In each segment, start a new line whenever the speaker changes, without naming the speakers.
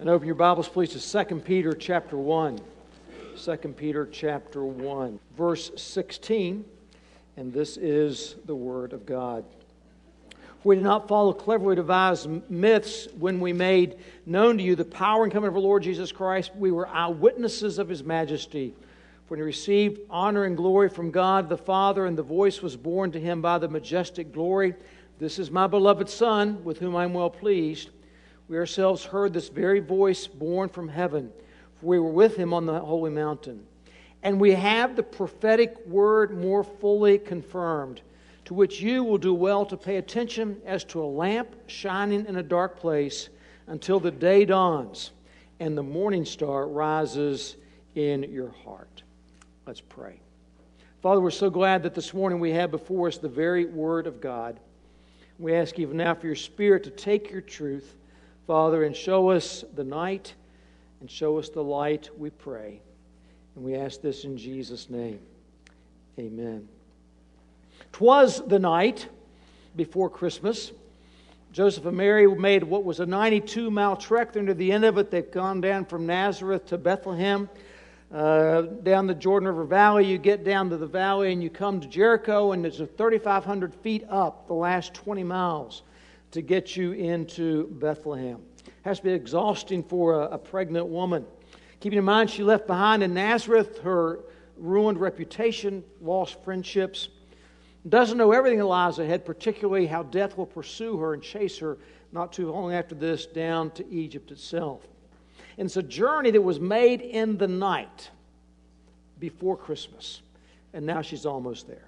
And open your Bibles, please, to 2 Peter chapter 1. 2 Peter chapter 1, verse 16. And this is the Word of God. We did not follow cleverly devised myths when we made known to you the power and coming of our Lord Jesus Christ. We were eyewitnesses of His majesty. When He received honor and glory from God the Father, and the voice was borne to Him by the majestic glory, "This is my beloved Son, with whom I am well pleased." We ourselves heard this very voice borne from heaven, for we were with Him on the holy mountain. And we have the prophetic word more fully confirmed, to which you will do well to pay attention as to a lamp shining in a dark place until the day dawns and the morning star rises in your heart. Let's pray. Father, we're so glad that this morning we have before us the very Word of God. We ask even now for your Spirit to take your truth, Father, and show us the night and show us the light, we pray. And we ask this in Jesus' name. Amen. 'Twas the night before Christmas. Joseph and Mary made what was a 92-mile trek. They're near the end of it. They've gone down from Nazareth to Bethlehem, down the Jordan River Valley. You get down to the valley and you come to Jericho, and it's 3,500 feet up the last 20 miles to get you into Bethlehem. It has to be exhausting for a pregnant woman. Keeping in mind she left behind in Nazareth her ruined reputation, lost friendships, doesn't know everything that lies ahead, particularly how death will pursue her and chase her not too long after this down to Egypt itself. And it's a journey that was made in the night before Christmas, and now she's almost there.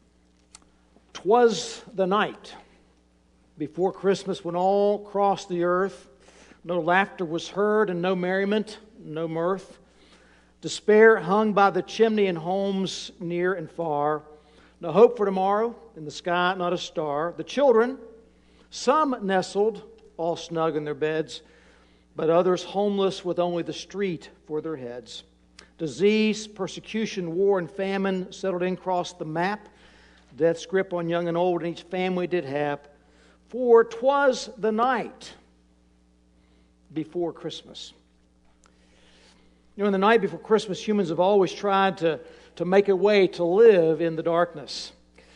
'Twas the night before Christmas when all crossed the earth. No laughter was heard and no merriment, no mirth. Despair hung by the chimney in homes near and far. No hope for tomorrow, in the sky not a star. The children, some nestled, all snug in their beds, but others homeless with only the street for their heads. Disease, persecution, war, and famine settled in across the map. Death's grip on young and old, and each family did have. For 'twas the night before Christmas. You know, in the night before Christmas, humans have always tried to make a way to live in the darkness.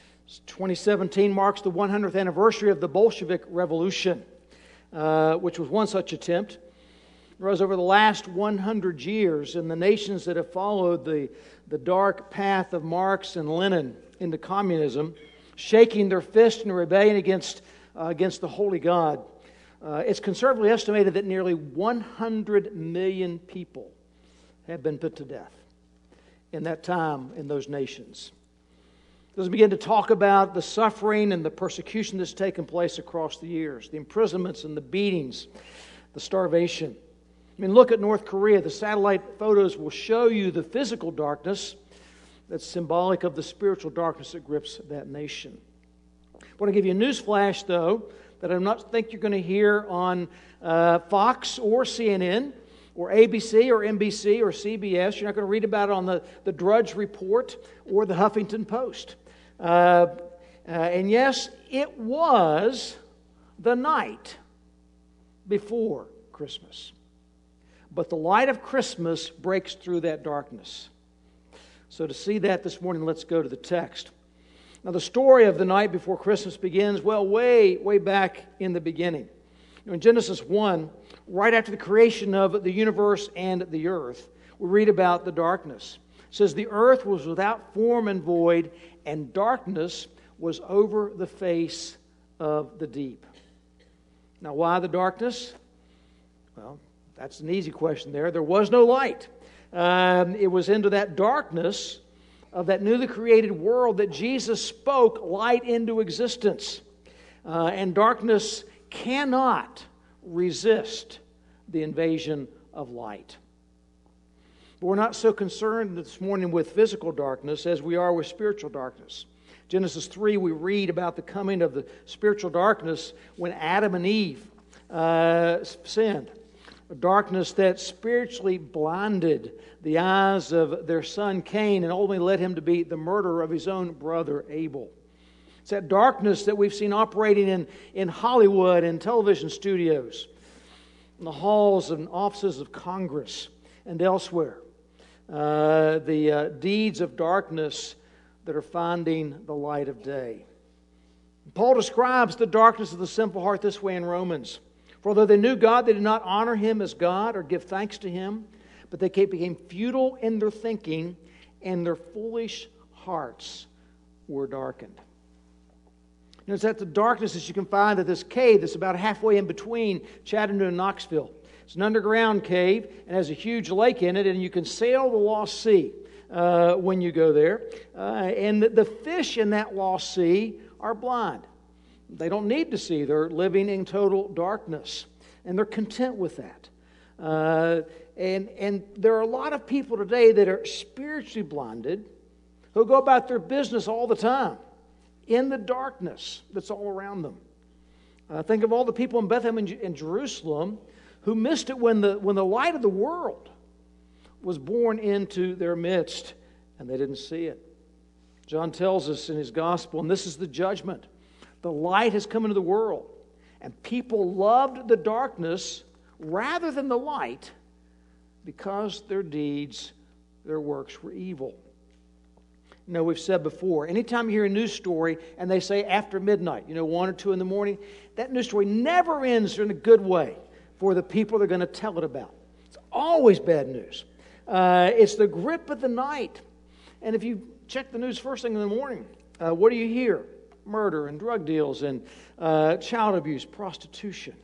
2017 marks the 100th anniversary of the Bolshevik Revolution, which was one such attempt. Whereas over the last 100 years, in the nations that have followed the dark path of Marx and Lenin into communism, shaking their fist in rebellion against the holy God, it's conservatively estimated that nearly 100 million people have been put to death in that time in those nations. Let's begin to talk about the suffering and the persecution that's taken place across the years, the imprisonments and the beatings, the starvation. I mean, look at North Korea. The satellite photos will show you the physical darkness that's symbolic of the spiritual darkness that grips that nation. I want to give you a news flash, though, that I don't think you're going to hear on Fox or CNN or ABC or NBC or CBS. You're not going to read about it on the Drudge Report or the Huffington Post. And yes, it was the night before Christmas. But the light of Christmas breaks through that darkness. So to see that this morning, let's go to the text. Now, the story of the night before Christmas begins, well, way back in the beginning. In Genesis 1, right after the creation of the universe and the earth, we read about the darkness. It says, "The earth was without form and void, and darkness was over the face of the deep." Now, why the darkness? Well, that's an easy question there. There was no light. It was into that darkness of that newly created world that Jesus spoke light into existence. And darkness cannot resist the invasion of light. But we're not so concerned this morning with physical darkness as we are with spiritual darkness. Genesis 3, we read about the coming of the spiritual darkness when Adam and Eve sinned. A darkness that spiritually blinded the eyes of their son Cain and ultimately led him to be the murderer of his own brother Abel. It's that darkness that we've seen operating in Hollywood and television studios. in the halls and offices of Congress and elsewhere. The deeds of darkness that are finding the light of day. Paul describes the darkness of the simple heart this way in Romans. For although they knew God, they did not honor Him as God or give thanks to Him, but they became futile in their thinking, and their foolish hearts were darkened. It's at the darkness that you can find at this cave that's about halfway in between Chattanooga and Knoxville. It's an underground cave and has a huge lake in it, and you can sail the Lost Sea when you go there. And the fish in that Lost Sea are blind. They don't need to see. They're living in total darkness, and they're content with that. And there are a lot of people today that are spiritually blinded who go about their business all the time in the darkness that's all around them. Think of all the people in Bethlehem and Jerusalem who missed it when the light of the world was born into their midst, and they didn't see it. John tells us in his gospel, and this is the judgment. The light has come into the world, and people loved the darkness rather than the light because their deeds, their works were evil. We've said before, anytime you hear a news story and they say after midnight, 1 or 2 in the morning, that news story never ends in a good way for the people they're going to tell it about. It's always bad news. It's the grip of the night. And if you check the news first thing in the morning, what do you hear? Murder and drug deals and child abuse, prostitution.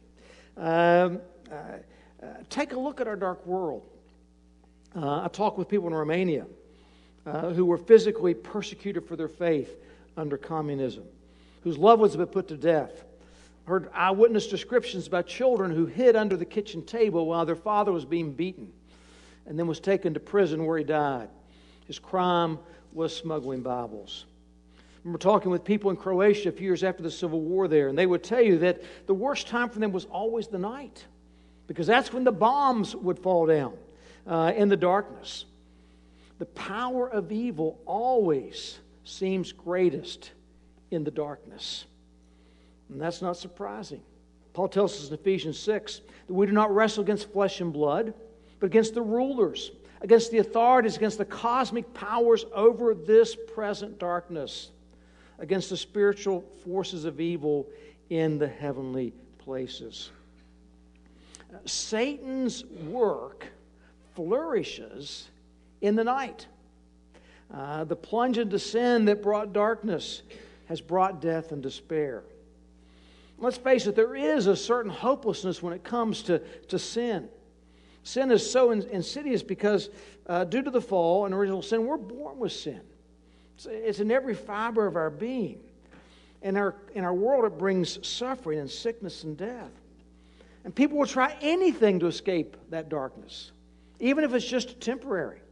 Take a look at our dark world. I talk with people in Romania who were physically persecuted for their faith under communism, whose loved ones have been put to death. Heard eyewitness descriptions about children who hid under the kitchen table while their father was being beaten and then was taken to prison where he died. His crime was smuggling Bibles. I remember talking with people in Croatia a few years after the Civil War there, and they would tell you that the worst time for them was always the night, because that's when the bombs would fall down in the darkness. The power of evil always seems greatest in the darkness. And that's not surprising. Paul tells us in Ephesians 6 that we do not wrestle against flesh and blood, but against the rulers, against the authorities, against the cosmic powers over this present darkness, against the spiritual forces of evil in the heavenly places. Satan's work flourishes in the night. The plunge into sin that brought darkness has brought death and despair. Let's face it, there is a certain hopelessness when it comes to sin. Sin is so insidious because due to the fall and original sin, we're born with sin. It's in every fiber of our being. In our world, it brings suffering and sickness and death. And people will try anything to escape that darkness, even if it's just temporary.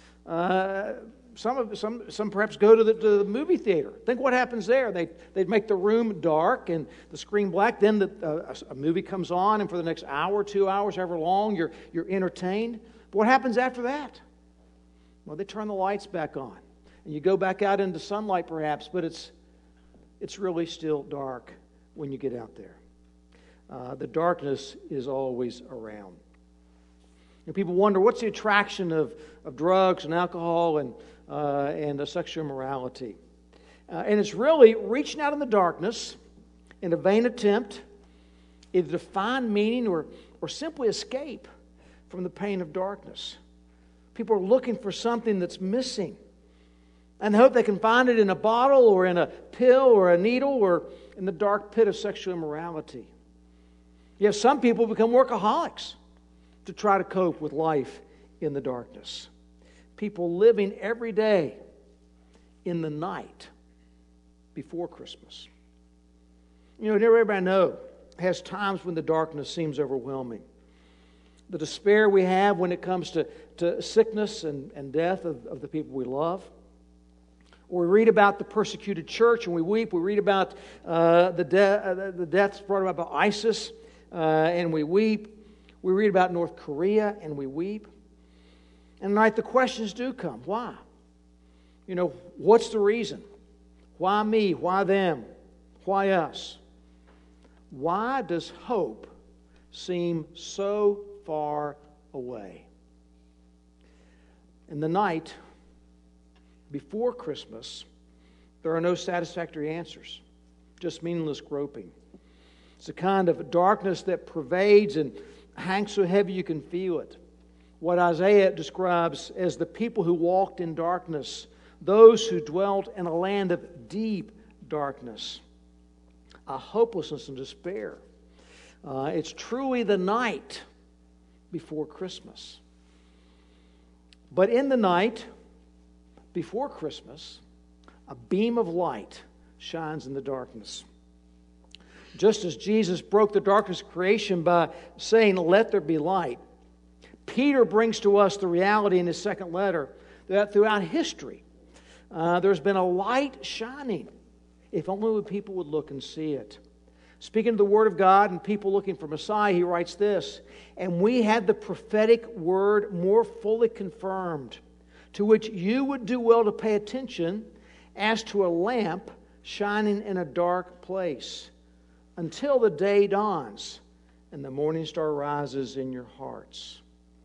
Some perhaps go to the movie theater. Think what happens there. They'd make the room dark and the screen black. Then a movie comes on, and for the next hour, 2 hours, however long, you're entertained. But what happens after that? Well, they turn the lights back on, and you go back out into sunlight, perhaps. But it's really still dark when you get out there. The darkness is always around. And people wonder, what's the attraction of drugs and alcohol and sexual immorality? And it's really reaching out in the darkness in a vain attempt either to find meaning or simply escape from the pain of darkness. People are looking for something that's missing and hope they can find it in a bottle or in a pill or a needle or in the dark pit of sexual immorality. You have some people become workaholics to try to cope with life in the darkness. People living every day in the night before Christmas. Everybody I know has times when the darkness seems overwhelming. The despair we have when it comes to sickness and death of the people we love. Or we read about the persecuted church and we weep. We read about the deaths brought about by ISIS and we weep. We read about North Korea and we weep. And tonight the questions do come. Why? What's the reason? Why me? Why them? Why us? Why does hope seem so far away. In the night before Christmas, there are no satisfactory answers, just meaningless groping. It's a kind of darkness that pervades and hangs so heavy you can feel it. What Isaiah describes as the people who walked in darkness, those who dwelt in a land of deep darkness, a hopelessness and despair. It's truly the night before Christmas. But in the night before Christmas, a beam of light shines in the darkness. Just as Jesus broke the darkness of creation by saying, "Let there be light," Peter brings to us the reality in his second letter that throughout history, there's been a light shining, if only people would look and see it. Speaking of the Word of God and people looking for Messiah, he writes this, "And we had the prophetic word more fully confirmed, to which you would do well to pay attention as to a lamp shining in a dark place, until the day dawns and the morning star rises in your hearts."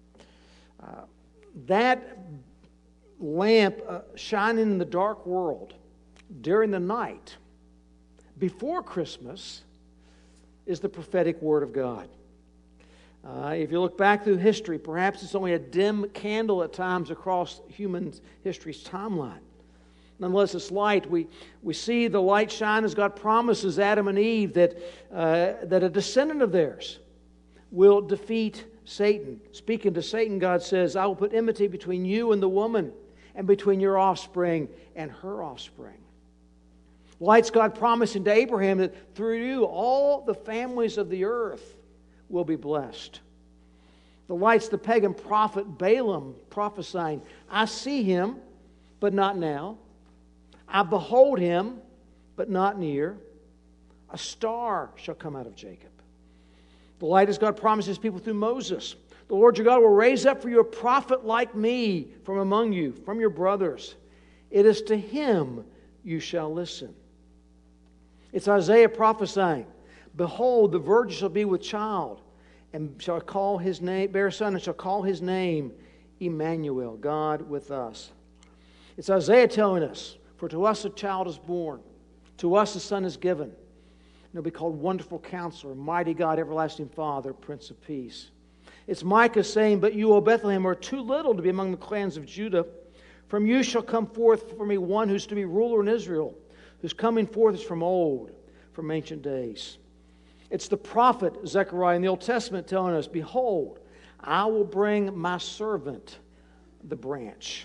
That lamp shining in the dark world during the night before Christmas is the prophetic Word of God. If you look back through history, perhaps it's only a dim candle at times across human history's timeline. Nonetheless, it's light. We see the light shine as God promises Adam and Eve that a descendant of theirs will defeat Satan. Speaking to Satan, God says, "I will put enmity between you and the woman, and between your offspring and her offspring." Light's God promising to Abraham that through you all the families of the earth will be blessed. The light's the pagan prophet Balaam prophesying, "I see him, but not now. I behold him, but not near. A star shall come out of Jacob." The light is God promises people through Moses. "The Lord your God will raise up for you a prophet like me from among you, from your brothers. It is to him you shall listen." It's Isaiah prophesying, "Behold, the virgin shall be with child, and shall call his name, bear a son, and shall call his name Emmanuel," God with us. It's Isaiah telling us, "For to us a child is born, to us a son is given, and he'll be called Wonderful Counselor, Mighty God, Everlasting Father, Prince of Peace." It's Micah saying, "But you, O Bethlehem, are too little to be among the clans of Judah. From you shall come forth for me one who's to be ruler in Israel, whose coming forth is from old, from ancient days." It's the prophet Zechariah in the Old Testament telling us, "Behold, I will bring my servant, the branch."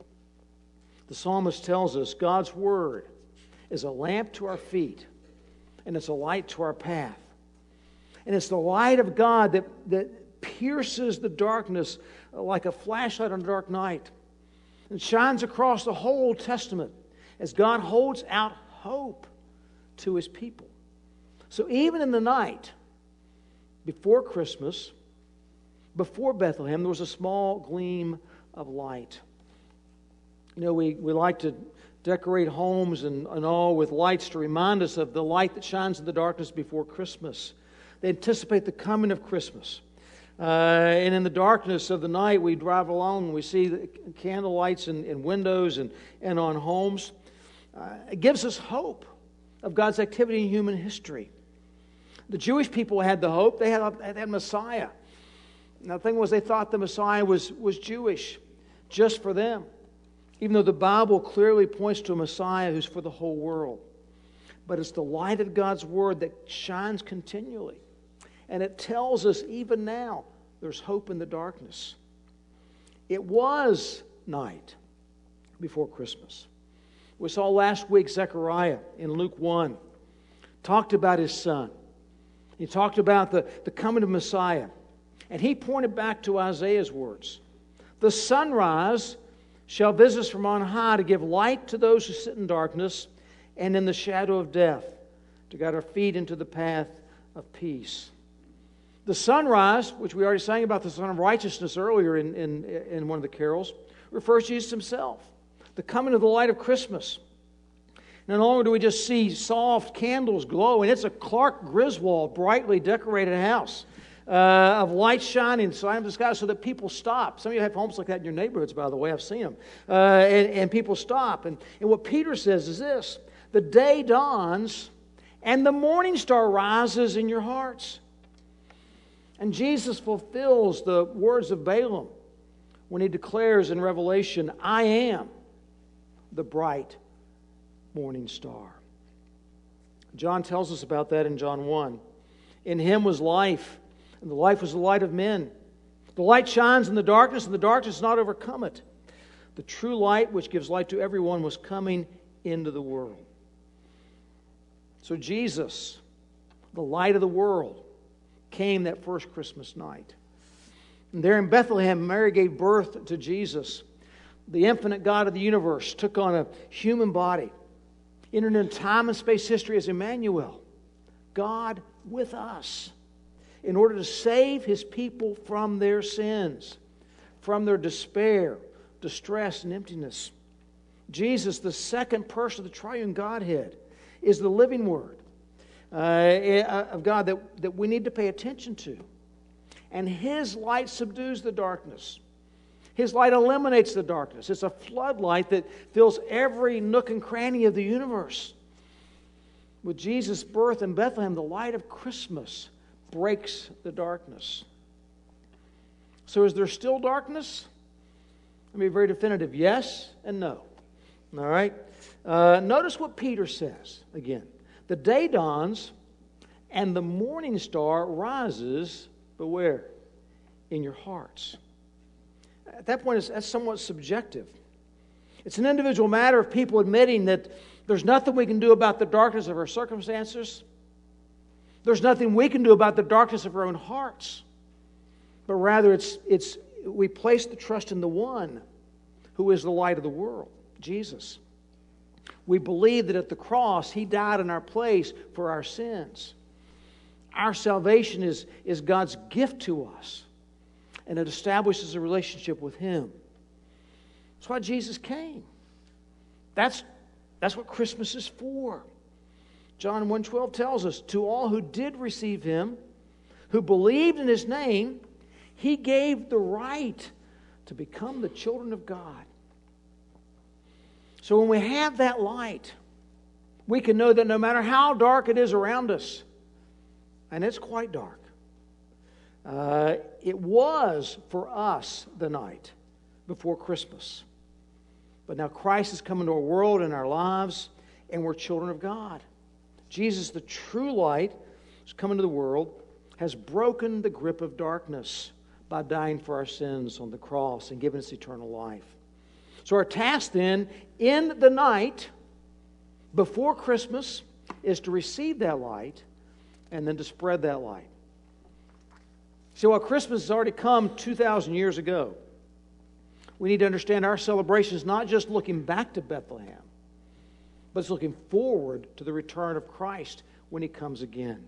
The psalmist tells us God's word is a lamp to our feet, and it's a light to our path. And it's the light of God that pierces the darkness like a flashlight on a dark night, and shines across the whole Old Testament as God holds out hope to his people. So even in the night before Christmas, before Bethlehem, there was a small gleam of light. You know, we like to decorate homes and all with lights to remind us of the light that shines in the darkness before Christmas. They anticipate the coming of Christmas. And in the darkness of the night, we drive along and we see the candle lights in windows and on homes. It gives us hope of God's activity in human history. The Jewish people had the hope. They had Messiah. Now, the thing was, they thought the Messiah was Jewish, just for them, even though the Bible clearly points to a Messiah who's for the whole world. But it's the light of God's Word that shines continually. And it tells us even now there's hope in the darkness. It was night before Christmas. We saw last week Zechariah in Luke 1 talked about his son. He talked about the coming of Messiah. And he pointed back to Isaiah's words. "The sunrise shall visit us from on high to give light to those who sit in darkness and in the shadow of death, to guide our feet into the path of peace." The sunrise, which we already sang about the Son of Righteousness earlier in one of the carols, refers to Jesus himself. The coming of the light of Christmas. No longer do we just see soft candles glowing. It's a Clark Griswold brightly decorated house of light shining, so I am the sky, so that people stop. Some of you have homes like that in your neighborhoods, by the way. I've seen them. And people stop. And what Peter says is this: the day dawns and the morning star rises in your hearts. And Jesus fulfills the words of Balaam when he declares in Revelation, I am the bright morning star. John tells us about that in John 1. In him was life, and the life was the light of men. The light shines in the darkness, and the darkness has not overcome it. The true light, which gives light to everyone, was coming into the world. So Jesus, the light of the world, came that first Christmas night. And there in Bethlehem, Mary gave birth to Jesus. The infinite God of the universe took on a human body, entered into time and space history as Emmanuel, God with us, in order to save His people from their sins, from their despair, distress, and emptiness. Jesus, the second person of the triune Godhead, is the living Word of God that we need to pay attention to. And His light subdues the darkness. His light eliminates the darkness. It's a floodlight that fills every nook and cranny of the universe. With Jesus' birth in Bethlehem, the light of Christmas breaks the darkness. So is there still darkness? Let me be very definitive. Yes and no. All right? Notice what Peter says again. The day dawns and the morning star rises, but where? In your hearts. At that point, that's somewhat subjective. It's an individual matter of people admitting that there's nothing we can do about the darkness of our circumstances. There's nothing we can do about the darkness of our own hearts. But rather, we place the trust in the one who is the light of the world, Jesus. We believe that at the cross, He died in our place for our sins. Our salvation is God's gift to us, and it establishes a relationship with Him. That's why Jesus came. That's what Christmas is for. John 1:12 tells us, to all who did receive Him, who believed in His name, He gave the right to become the children of God. So when we have that light, we can know that no matter how dark it is around us, and it's quite dark, it was for us the night before Christmas. But now Christ has come into our world and our lives, and we're children of God. Jesus, the true light, has come into the world, has broken the grip of darkness by dying for our sins on the cross and giving us eternal life. So our task then, in the night before Christmas, is to receive that light and then to spread that light. See, while Christmas has already come 2,000 years ago, we need to understand our celebration is not just looking back to Bethlehem, but it's looking forward to the return of Christ when He comes again.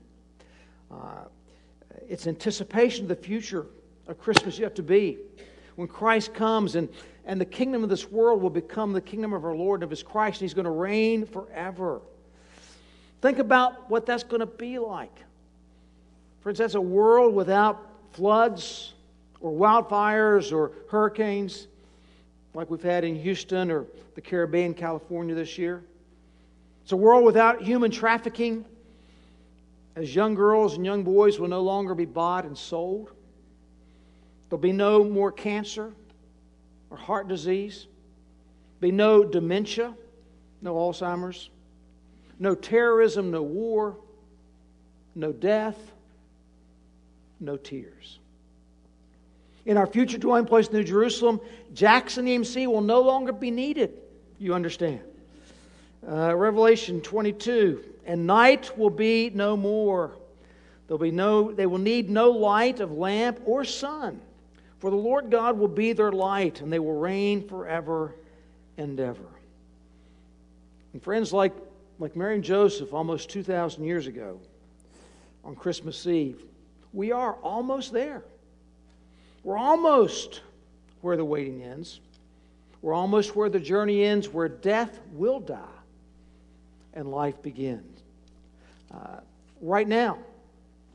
It's anticipation of the future of Christmas yet to be, when Christ comes and the kingdom of this world will become the kingdom of our Lord and of His Christ, and He's going to reign forever. Think about what that's going to be like. Friends, that's a world without floods or wildfires or hurricanes like we've had in Houston or the Caribbean, California this year. It's a world without human trafficking, as young girls and young boys will no longer be bought and sold. There'll be no more cancer or heart disease. There'll be no dementia, no Alzheimer's, no terrorism, no war, no death, no tears. In our future dwelling place, New Jerusalem, Jackson EMC will no longer be needed. You understand? Revelation 22, and night will be no more. They will need no light of lamp or sun, for the Lord God will be their light, and they will reign forever and ever. And friends, like Mary and Joseph almost 2,000 years ago on Christmas Eve, we are almost there. We're almost where the waiting ends. We're almost where the journey ends, where death will die and life begins. Right now,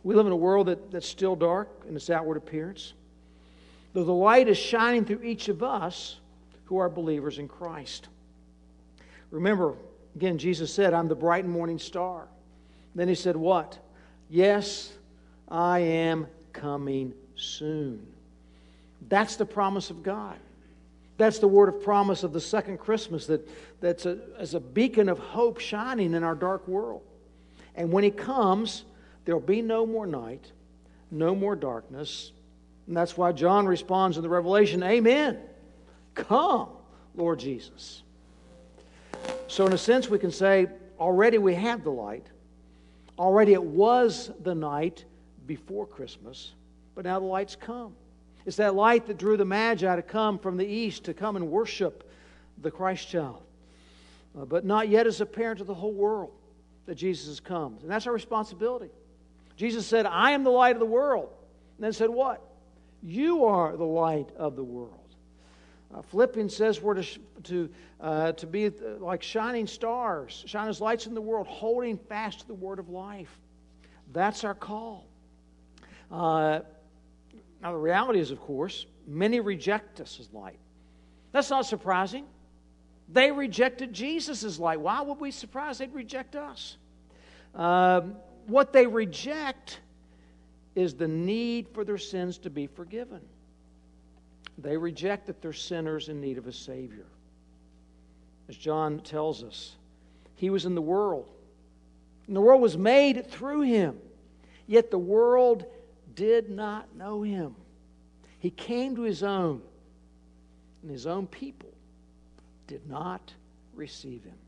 We live in a world that's still dark in its outward appearance, though the light is shining through each of us who are believers in Christ. Remember, again, Jesus said, I'm the bright and morning star. Then he said what? Yes, I am coming soon. That's the promise of God. That's the word of promise of the second Christmas, that's as a beacon of hope shining in our dark world. And when he comes, there will be no more night, no more darkness. And that's why John responds in the Revelation, Amen. Come, Lord Jesus. So in a sense, we can say, already we have the light. Already it was the night before Christmas, but now the light's come. It's that light that drew the Magi to come from the east to come and worship the Christ child. But not yet as apparent to the whole world that Jesus has come. And that's our responsibility. Jesus said, I am the light of the world. And then said what? You are the light of the world. Philippians says we're to be like shining stars, shine as lights in the world, holding fast to the word of life. That's our call. Now the reality is, of course, many reject us as light. That's not surprising. They rejected Jesus as light. Why would we be surprised they'd reject us? What they reject is the need for their sins to be forgiven. They reject that they're sinners in need of a Savior. As John tells us, He was in the world, and the world was made through Him, yet the world did not know Him. He came to His own, and His own people did not receive Him.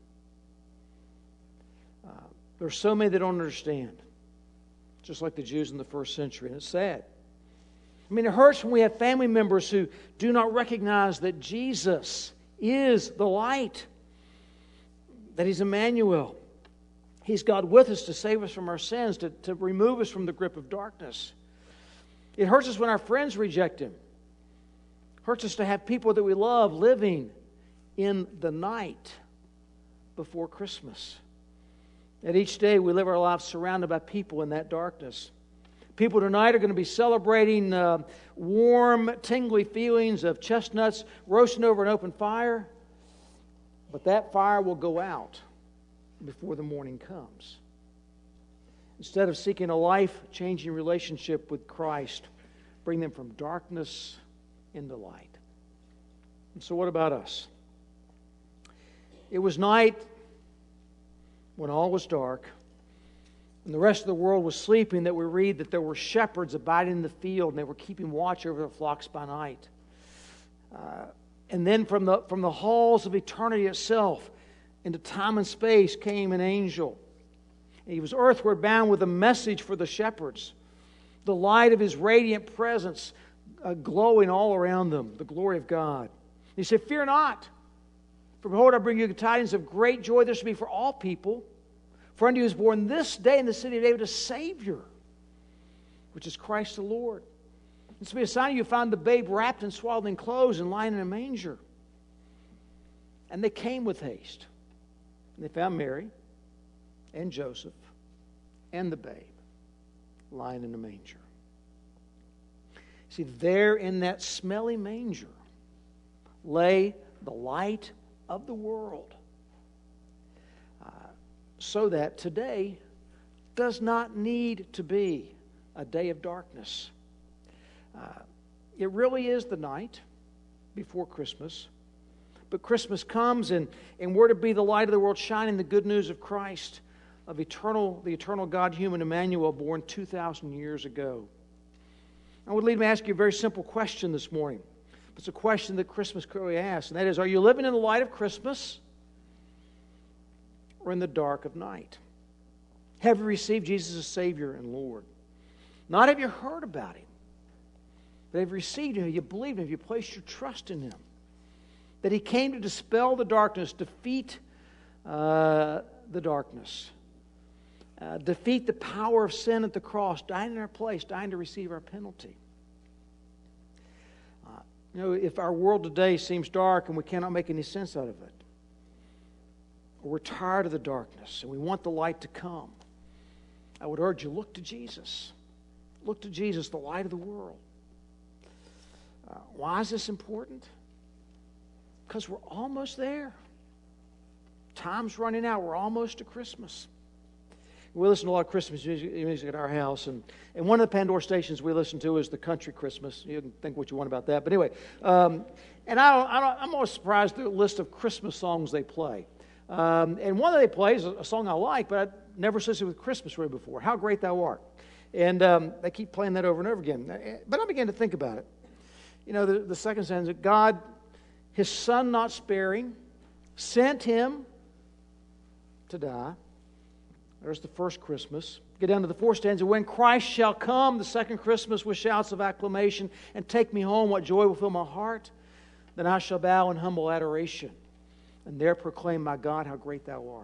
There are so many that don't understand, just like the Jews in the first century, and it's sad. I mean, it hurts when we have family members who do not recognize that Jesus is the light, that He's Emmanuel. He's God with us to save us from our sins, to remove us from the grip of darkness. It hurts us when our friends reject Him. It hurts us to have people that we love living in the night before Christmas. And each day we live our lives surrounded by people in that darkness. People tonight are going to be celebrating warm, tingly feelings of chestnuts roasting over an open fire. But that fire will go out before the morning comes. Instead of seeking a life-changing relationship with Christ, bring them from darkness into light. And so what about us? It was night when all was dark, and the rest of the world was sleeping, that we read that there were shepherds abiding in the field, and they were keeping watch over their flocks by night. And then from the halls of eternity itself, into time and space, came an angel. And he was earthward bound with a message for the shepherds. The light of His radiant presence glowing all around them, the glory of God. He said, fear not, for behold, I bring you tidings of great joy. This will be for all people. For unto you is born this day in the city of David a Savior, which is Christ the Lord. This will be a sign you find the babe wrapped in swaddling clothes and lying in a manger. And they came with haste. And they found Mary and Joseph and the babe lying in a manger. See, there in that smelly manger lay the light of the world, so that today does not need to be a day of darkness. It really is the night before Christmas, but Christmas comes and we're to be the light of the world, shining the good news of Christ, of the eternal God, human Emmanuel, born 2,000 years ago. I would lead me to ask you a very simple question this morning. It's a question that Christmas clearly asks, and that is, are you living in the light of Christmas or in the dark of night? Have you received Jesus as Savior and Lord? Not have you heard about Him, but have you received Him, have you believed Him, have you placed your trust in Him? That He came to dispel the darkness, defeat the darkness, defeat the power of sin at the cross, dying in our place, dying to receive our penalty. If our world today seems dark and we cannot make any sense out of it, or we're tired of the darkness and we want the light to come, I would urge you, look to Jesus. Look to Jesus, the light of the world. Why is this important? Because we're almost there. Time's running out. We're almost to Christmas. We listen to a lot of Christmas music at our house, and one of the Pandora stations we listen to is the Country Christmas. You can think what you want about that, but anyway. And I'm always surprised at the list of Christmas songs they play. And one that they play is a song I like, but I'd never associated with Christmas really before. How Great Thou Art. And they keep playing that over and over again. But I began to think about it. You know, the second stanza, God, His Son not sparing, sent Him to die. There's the first Christmas. Get down to the fourth stanza. When Christ shall come, the second Christmas, with shouts of acclamation, and take me home, what joy will fill my heart? Then I shall bow in humble adoration, and there proclaim, my God, how great Thou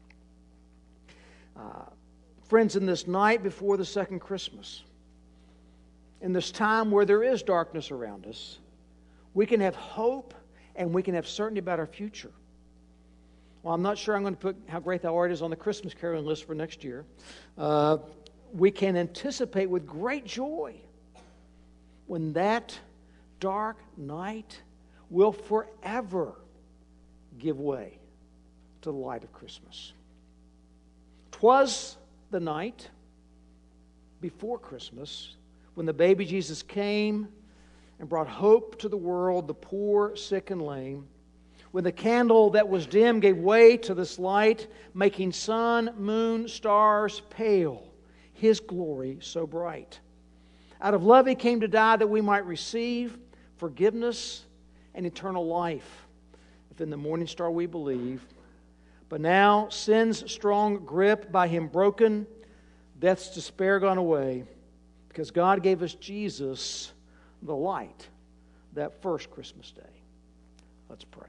art. Friends, in this night before the second Christmas, in this time where there is darkness around us, we can have hope and we can have certainty about our future. Well, I'm not sure I'm going to put How Great Thou Art is on the Christmas caroling list for next year. We can anticipate with great joy when that dark night will forever give way to the light of Christmas. 'Twas the night before Christmas when the baby Jesus came and brought hope to the world, the poor, sick, and lame. When the candle that was dim gave way to this light, making sun, moon, stars pale, His glory so bright. Out of love He came to die that we might receive forgiveness and eternal life, if in the morning star we believe. But now sin's strong grip by Him broken, death's despair gone away, because God gave us Jesus, the light, that first Christmas day. Let's pray.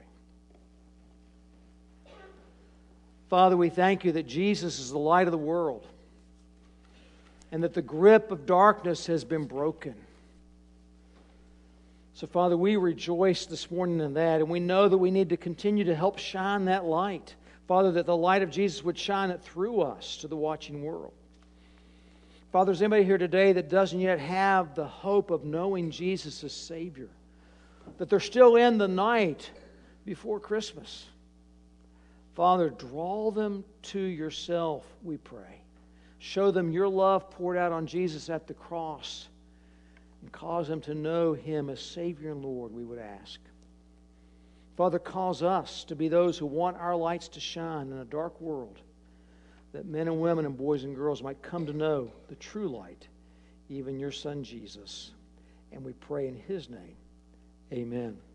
Father, we thank You that Jesus is the light of the world and that the grip of darkness has been broken. So, Father, we rejoice this morning in that, and we know that we need to continue to help shine that light. Father, that the light of Jesus would shine it through us to the watching world. Father, is anybody here today that doesn't yet have the hope of knowing Jesus as Savior? That they're still in the night before Christmas. Father, draw them to Yourself, we pray. Show them Your love poured out on Jesus at the cross, and cause them to know Him as Savior and Lord, we would ask. Father, cause us to be those who want our lights to shine in a dark world, that men and women and boys and girls might come to know the true light, even Your Son Jesus. And we pray in His name. Amen.